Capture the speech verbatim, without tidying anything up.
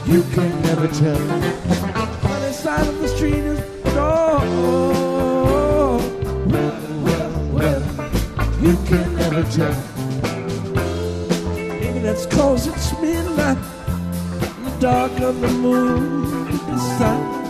You can never tell. On the side of the street is dark. Well, well, well, you can never tell. Maybe that's 'cause it's midnight. The dark of the moon is silent.